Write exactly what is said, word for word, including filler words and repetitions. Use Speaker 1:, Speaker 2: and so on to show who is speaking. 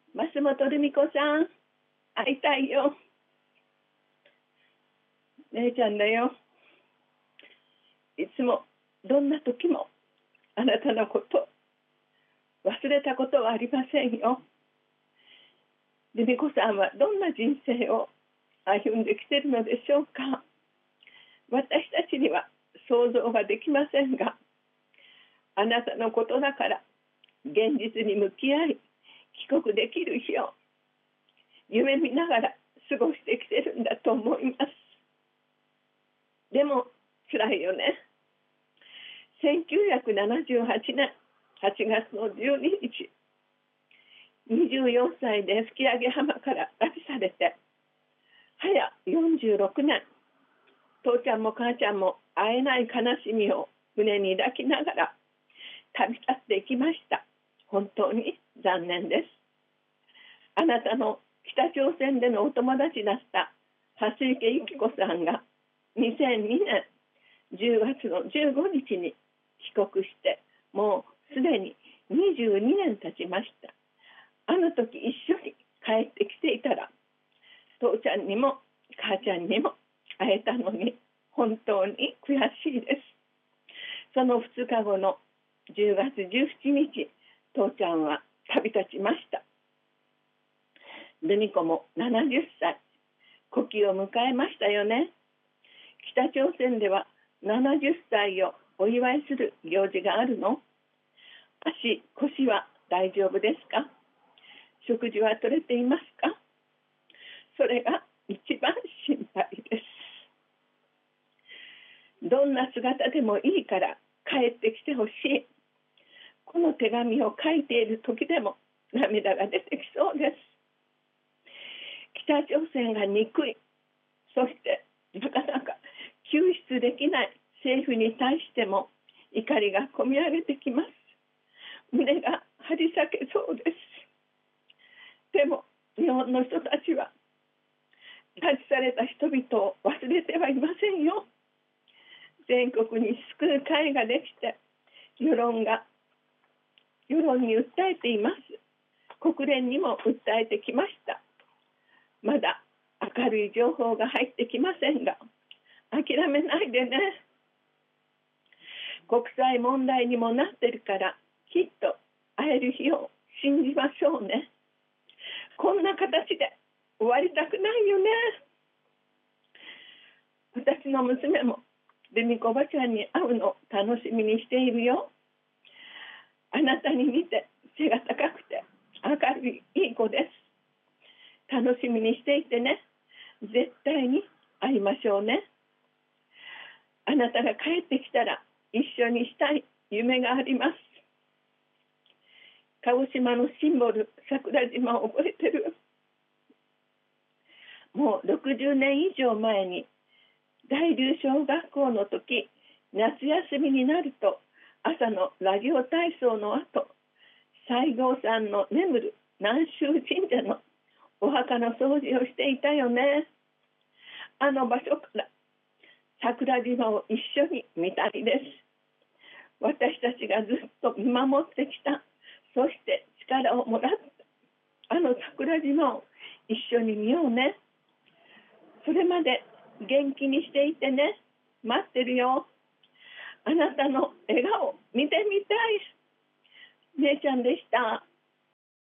Speaker 1: 増本留美子さん、会いたいよ。姉ちゃんだよ。いつもどんな時もあなたのこと忘れたことはありませんよ。留美子さんはどんな人生を歩んできているのでしょうか。私たちには想像ができませんが、あなたのことだから現実に向き合い、帰国できる日を夢見ながら過ごしてきてるんだと思います。でも辛いよね。せんきゅうひゃくななじゅうはちねんはちがつのじゅうににち、にじゅうよんさいで吹上浜から拉致されて早よんじゅうろくねん、父ちゃんも母ちゃんも会えない悲しみを胸に抱きながら旅立っていきました。本当に残念です。あなたの北朝鮮でのお友達だった蓮池由紀子さんがにせんにねんじゅうがつのじゅうごにちに帰国してもうすでににじゅうにねん経ちました。あの時一緒に帰ってきていたら父ちゃんにも母ちゃんにも会えたのに本当に悔しいです。そのふつかごのじゅうがつじゅうしちにち、父ちゃんは旅立ちました。留美子もななじゅっさい、古希を迎えましたよね。北朝鮮ではななじゅっさいをお祝いする行事があるの？足、腰は大丈夫ですか？食事はとれていますか？それが一番心配です。どんな姿でもいいから帰ってきてほしい。この手紙を書いている時でも涙が出てきそうです。北朝鮮が憎い、そしてなかなか救出できない政府に対しても怒りがこみ上げてきます。胸が張り裂けそうです。でも日本の人たちは拉致された人々を忘れてはいませんよ。全国に救う会ができて世論が世論に訴えています。国連にも訴えてきました。まだ明るい情報が入ってきませんが諦めないでね。国際問題にもなってるからきっと会える日を信じましょうね。こんな形で終わりたくないよね。私の娘も留美子おばちゃんに会うのを楽しみにしているよ。あなたに似て背が高くて明るいいい子です。楽しみにしていてね。絶対に会いましょうね。あなたが帰ってきたら一緒にしたい夢があります。鹿児島のシンボル桜島を覚えてる？もうろくじゅうねん以上前に大龍小学校の時、夏休みになると朝のラジオ体操の後、西郷さんの眠る南宗神社のお墓の掃除をしていたよね。あの場所から桜島を一緒に見たいです。私たちがずっと見守ってきた、そして力をもらったあの桜島を一緒に見ようね。それまで元気にしていてね。待ってるよ。あなたの笑顔見てみたい。姉ちゃんでした。